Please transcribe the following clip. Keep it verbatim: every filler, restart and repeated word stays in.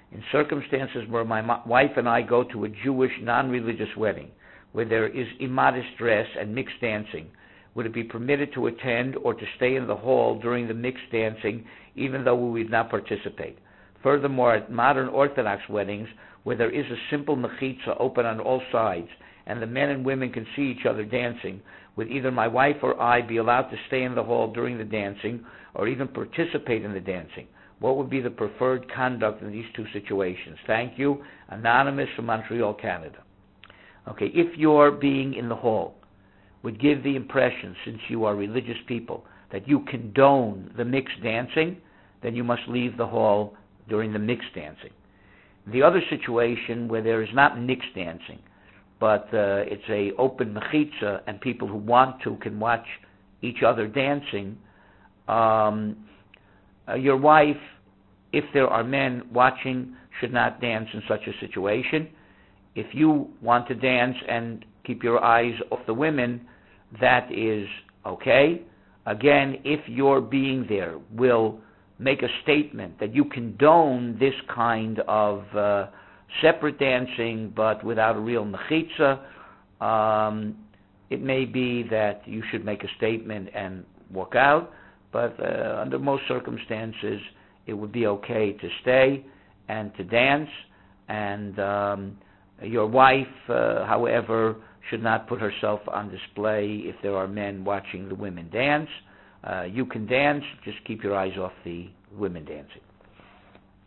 In circumstances where my mo- wife and I go to a Jewish non-religious wedding, where there is immodest dress and mixed dancing, would it be permitted to attend or to stay in the hall during the mixed dancing, even though we would not participate? Furthermore, at modern Orthodox weddings, where there is a simple mechitza open on all sides, and the men and women can see each other dancing, would either my wife or I be allowed to stay in the hall during the dancing, or even participate in the dancing? What would be the preferred conduct in these two situations? Thank you. Anonymous from Montreal, Canada. Okay, if your being in the hall would give the impression, since you are religious people, that you condone the mixed dancing, then you must leave the hall during the mixed dancing. The other situation where there is not mixed dancing, but uh, it's a open mechitza and people who want to can watch each other dancing, um, uh, your wife, if there are men watching, should not dance in such a situation. If you want to dance and keep your eyes off the women, that is okay. Again, if your being there will make a statement that you condone this kind of uh, separate dancing but without a real mechitza, um, it may be that you should make a statement and walk out, but uh, under most circumstances it would be okay to stay and to dance, and um, your wife, uh, however, should not put herself on display if there are men watching the women dance. Uh, you can dance, just keep your eyes off the women dancing.